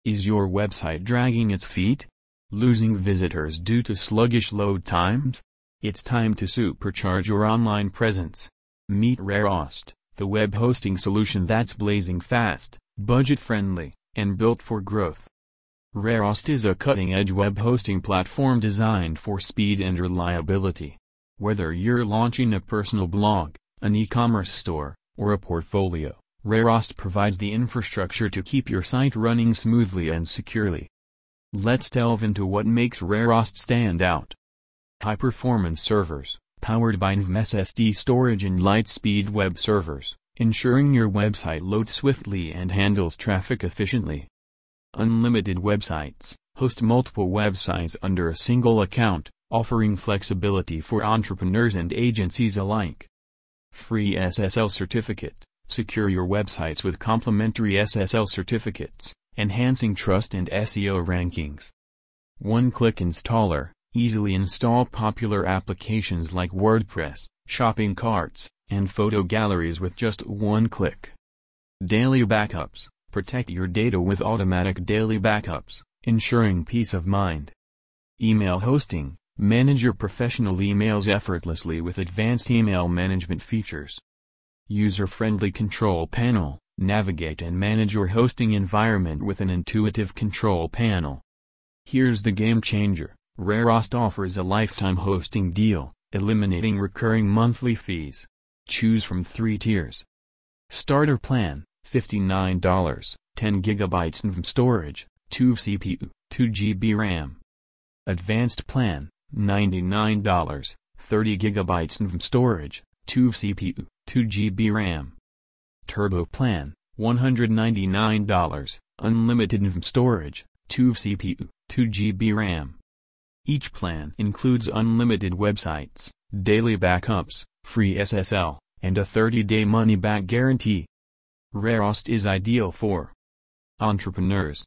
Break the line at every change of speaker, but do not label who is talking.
Is your website dragging its feet? Losing visitors due to sluggish load times? It's time to supercharge your online presence. Meet Rarehost, the web hosting solution that's blazing fast, budget-friendly, and built for growth. Rarehost is a cutting-edge web hosting platform designed for speed and reliability. Whether you're launching a personal blog, an e-commerce store, or a portfolio, Rarehost provides the infrastructure to keep your site running smoothly and securely. Let's delve into what makes Rarehost stand out. High-performance servers, powered by NVMe SSD storage and light-speed web servers, ensuring your website loads swiftly and handles traffic efficiently. Unlimited websites, host multiple websites under a single account, offering flexibility for entrepreneurs and agencies alike. Free SSL certificate, secure your websites with complimentary SSL certificates, enhancing trust and SEO rankings. One-click installer, easily install popular applications like WordPress, shopping carts, and photo galleries with just one click. Daily backups, protect your data with automatic daily backups, ensuring peace of mind. Email hosting, manage your professional emails effortlessly with advanced email management features. User-friendly control panel, navigate and manage your hosting environment with an intuitive control panel. Here's the game changer. Rarehost offers a lifetime hosting deal, eliminating recurring monthly fees. Choose from 3 tiers. Starter plan, $59, 10 GB NVMe storage, 2 CPU, 2 GB RAM. Advanced plan, $99, 30 GB NVMe storage, 2 CPU, 2 GB RAM. Turbo plan, $199, unlimited NVMe storage, 2 CPU, 2 GB RAM. Each plan includes unlimited websites, daily backups, free SSL, and a 30-day money-back guarantee. Rarehost is ideal for entrepreneurs,